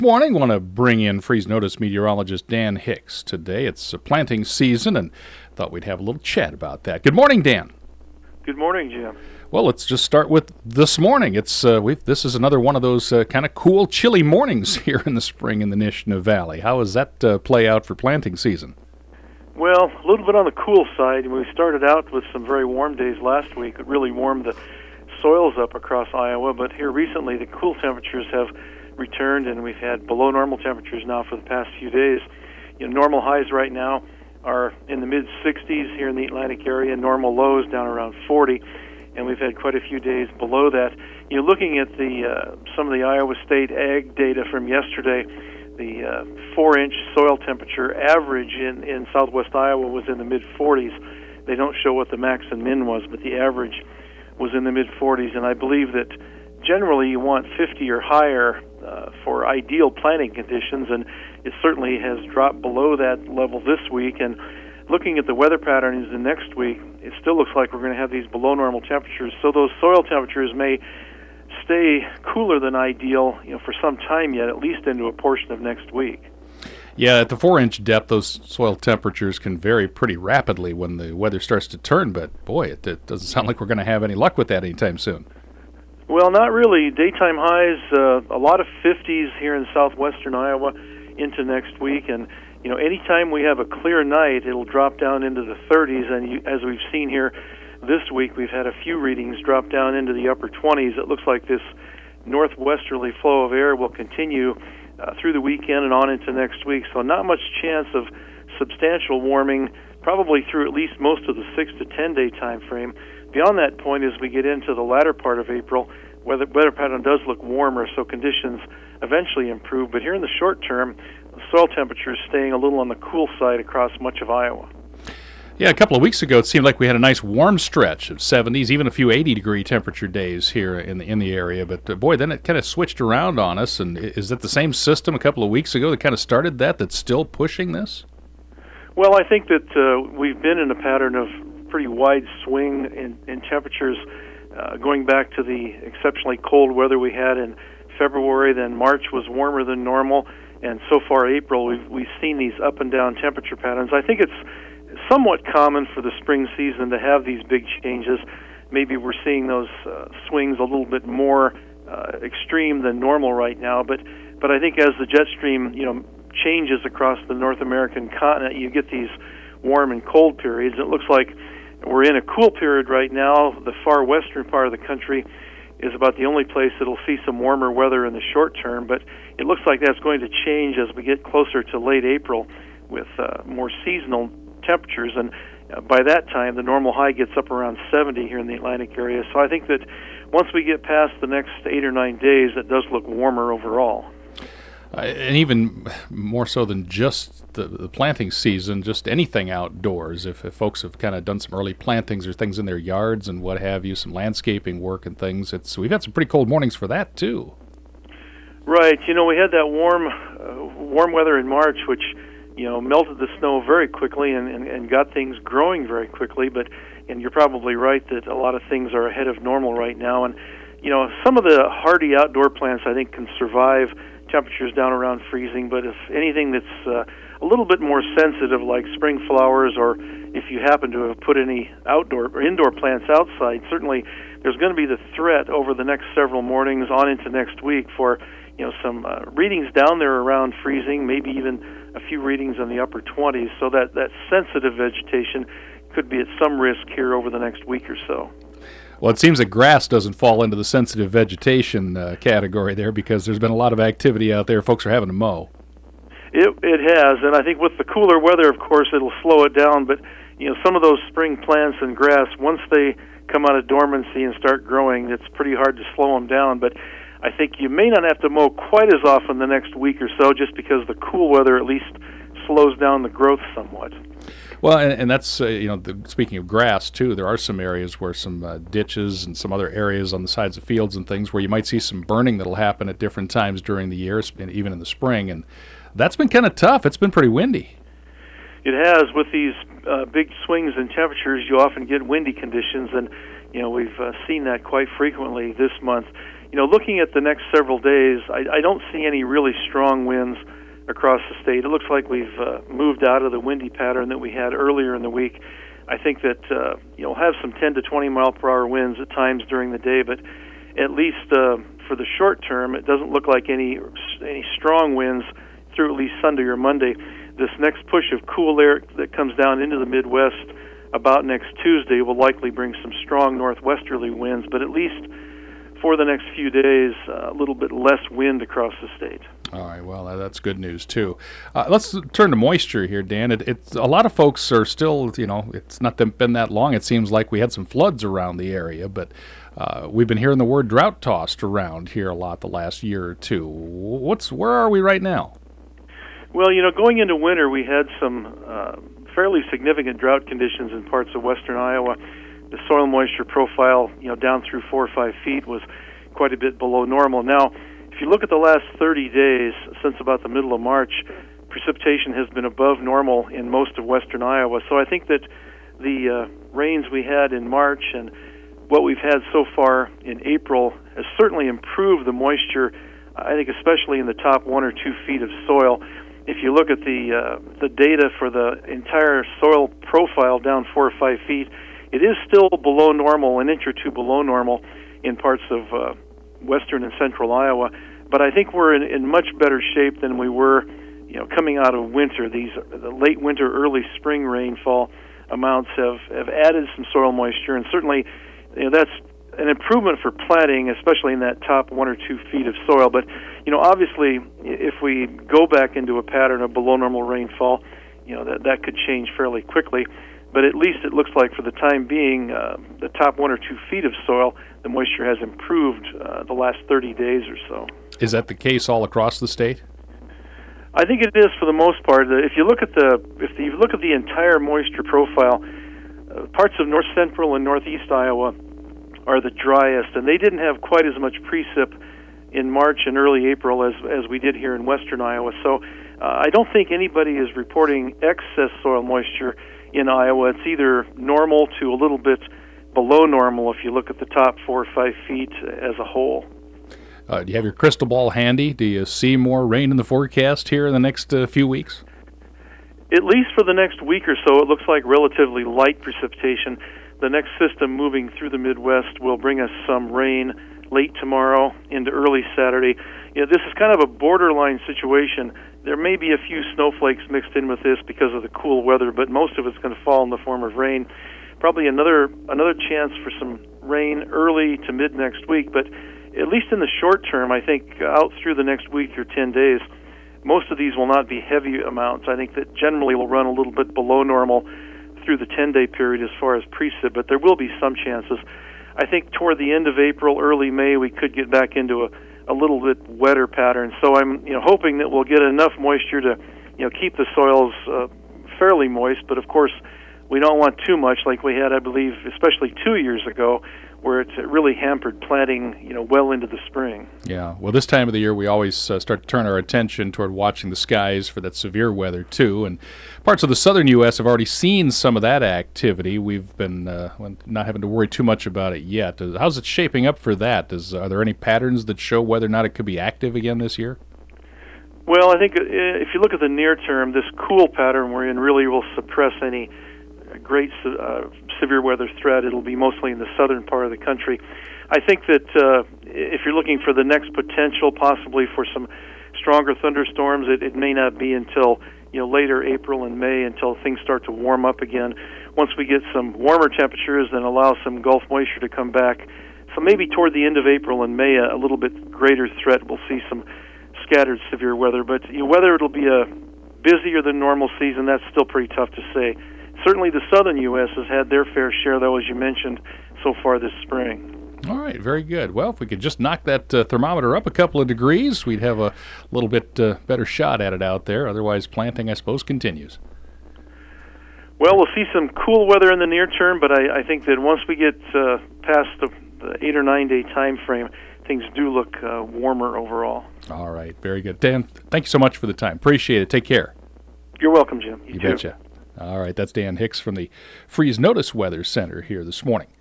Morning. Want to bring in freeze notice meteorologist Dan Hicks today. It's planting season, and thought we'd have a little chat about that. Good morning, Dan. Good morning, Jim. Well, let's just start with this morning. This is another one of those kind of cool, chilly mornings here in the spring in the Nishna Valley. How does that play out for planting season? Well, a little bit on the cool side. We started out with some very warm days last week. It really warmed the soils up across Iowa, but here recently the cool temperatures have returned, and we've had below normal temperatures now for the past few days. Normal highs right now are in the mid-60s here in the Atlantic area, normal lows down around 40, and we've had quite a few days below that. Looking at some of the Iowa State ag data from yesterday, the 4-inch soil temperature average in southwest Iowa was in the mid-40s. They don't show what the max and min was, but the average was in the mid-40s, and I believe that generally you want 50 or higher for ideal planting conditions, and it certainly has dropped below that level this week. And looking at the weather patterns in next week, it still looks like we're going to have these below normal temperatures, so those soil temperatures may stay cooler than ideal for some time yet, at least into a portion of next week. Yeah, at the 4-inch depth, those soil temperatures can vary pretty rapidly when the weather starts to turn, but boy, it doesn't sound like we're going to have any luck with that anytime soon. Well, not really. Daytime highs, a lot of 50s here in southwestern Iowa into next week, and anytime we have a clear night, it'll drop down into the 30s, and as we've seen here this week, we've had a few readings drop down into the upper 20s. It looks like this northwesterly flow of air will continue through the weekend and on into next week, so not much chance of substantial warming, probably through at least most of the 6 to 10 day time frame. Beyond that point, as we get into the latter part of April, weather pattern does look warmer, so conditions eventually improve. But here in the short term, the soil temperature is staying a little on the cool side across much of Iowa. Yeah, a couple of weeks ago, it seemed like we had a nice warm stretch of 70s, even a few 80-degree temperature days here in the area. But boy, then it kind of switched around on us. And is that the same system a couple of weeks ago that kind of started that's still pushing this? Well, I think that we've been in a pattern of pretty wide swing in temperatures going back to the exceptionally cold weather we had in February. Then March was warmer than normal, and so far April we've seen these up and down temperature patterns. I think it's somewhat common for the spring season to have these big changes. Maybe we're seeing those swings a little bit more extreme than normal right now, but I think as the jet stream changes across the North American continent, you get these warm and cold periods. It looks like we're in a cool period right now. The far western part of the country is about the only place that'll see some warmer weather in the short term, but it looks like that's going to change as we get closer to late April with more seasonal temperatures, and by that time the normal high gets up around 70 here in the Atlantic area. So I think that once we get past the next 8 or 9 days, it does look warmer overall. And even more so than just the planting season, just anything outdoors. If folks have kind of done some early plantings or things in their yards and what have you, some landscaping work and things, we've had some pretty cold mornings for that too. Right. We had that warm weather in March, which melted the snow very quickly and got things growing very quickly. And you're probably right that a lot of things are ahead of normal right now. And some of the hardy outdoor plants I think can survive temperatures down around freezing, but if anything that's a little bit more sensitive, like spring flowers, or if you happen to have put any outdoor or indoor plants outside, certainly there's going to be the threat over the next several mornings on into next week for some readings down there around freezing, maybe even a few readings in the upper 20s, so that sensitive vegetation could be at some risk here over the next week or so. Well, it seems that grass doesn't fall into the sensitive vegetation category there, because there's been a lot of activity out there. Folks are having to mow. It has, and I think with the cooler weather, of course, it'll slow it down. But some of those spring plants and grass, once they come out of dormancy and start growing, it's pretty hard to slow them down. But I think you may not have to mow quite as often the next week or so, just because the cool weather at least slows down the growth somewhat. Well, and that's, speaking of grass, too, there are some areas where some ditches and some other areas on the sides of fields and things where you might see some burning that'll happen at different times during the year, even in the spring. And that's been kind of tough. It's been pretty windy. It has. With these big swings in temperatures, you often get windy conditions, and we've seen that quite frequently this month. looking at the next several days, I don't see any really strong winds across the state. It looks like we've moved out of the windy pattern that we had earlier in the week. I think that you'll have some 10 to 20 mile per hour winds at times during the day, but at least for the short term, it doesn't look like any strong winds through at least Sunday or Monday. This next push of cool air that comes down into the Midwest about next Tuesday will likely bring some strong northwesterly winds, but at least for the next few days, a little bit less wind across the state. All right, well, that's good news, too. Let's turn to moisture here, Dan. It's a lot of folks are still, it's not been that long. It seems like we had some floods around the area, but we've been hearing the word drought tossed around here a lot the last year or two. Where are we right now? Well, going into winter, we had some fairly significant drought conditions in parts of western Iowa. The soil moisture profile, down through 4 or 5 feet was quite a bit below normal. Now, if you look at the last 30 days, since about the middle of March, precipitation has been above normal in most of western Iowa. So I think that the rains we had in March and what we've had so far in April has certainly improved the moisture, I think especially in the top 1 or 2 feet of soil. If you look at the data for the entire soil profile down 4 or 5 feet, it is still below normal, an inch or two below normal in parts of western and central Iowa. But I think we're in much better shape than we were, coming out of winter. The late winter, early spring rainfall amounts have added some soil moisture, and certainly that's an improvement for planting, especially in that top 1 or 2 feet of soil. But obviously, if we go back into a pattern of below normal rainfall, that could change fairly quickly. But at least it looks like for the time being, the top 1 or 2 feet of soil, the moisture has improved the last 30 days or so. Is that the case all across the state? I think it is for the most part. If you look at the entire moisture profile, parts of north central and northeast Iowa are the driest, and they didn't have quite as much precip in March and early April as we did here in western Iowa. So I don't think anybody is reporting excess soil moisture in Iowa. It's either normal to a little bit below normal if you look at the top 4 or 5 feet as a whole. Do you have your crystal ball handy? Do you see more rain in the forecast here in the next few weeks? At least for the next week or so, it looks like relatively light precipitation. The next system moving through the Midwest will bring us some rain late tomorrow into early Saturday. This is kind of a borderline situation. There may be a few snowflakes mixed in with this because of the cool weather, but most of it's going to fall in the form of rain. Probably another chance for some rain early to mid next week, but at least in the short term, I think out through the next week or 10 days, most of these will not be heavy amounts. I think that generally will run a little bit below normal through the 10-day period as far as precip, but there will be some chances. I think toward the end of April, early May, we could get back into a little bit wetter pattern. So I'm hoping that we'll get enough moisture to keep the soils fairly moist, but of course we don't want too much like we had, I believe, especially 2 years ago, where it really hampered planting, well into the spring. Yeah, well, this time of the year we always start to turn our attention toward watching the skies for that severe weather, too. And parts of the southern U.S. have already seen some of that activity. We've been not having to worry too much about it yet. How's it shaping up for that? Are there any patterns that show whether or not it could be active again this year? Well, I think if you look at the near term, this cool pattern we're in really will suppress any great severe weather threat. It'll be mostly in the southern part of the country. I think that if you're looking for the next potential possibly for some stronger thunderstorms, it may not be until later April and May until things start to warm up again. Once we get some warmer temperatures, then allow some Gulf moisture to come back. So maybe toward the end of April and May, a little bit greater threat. We'll see some scattered severe weather. But whether it'll be a busier than normal season, that's still pretty tough to say. Certainly the southern U.S. has had their fair share, though, as you mentioned, so far this spring. All right, very good. Well, if we could just knock that thermometer up a couple of degrees, we'd have a little bit better shot at it out there. Otherwise, planting, I suppose, continues. Well, we'll see some cool weather in the near term, but I think that once we get past the 8 or 9 day time frame, things do look warmer overall. All right, very good. Dan, thank you so much for the time. Appreciate it. Take care. You're welcome, Jim. You betcha. All right, that's Dan Hicks from the Freeze Notice Weather Center here this morning.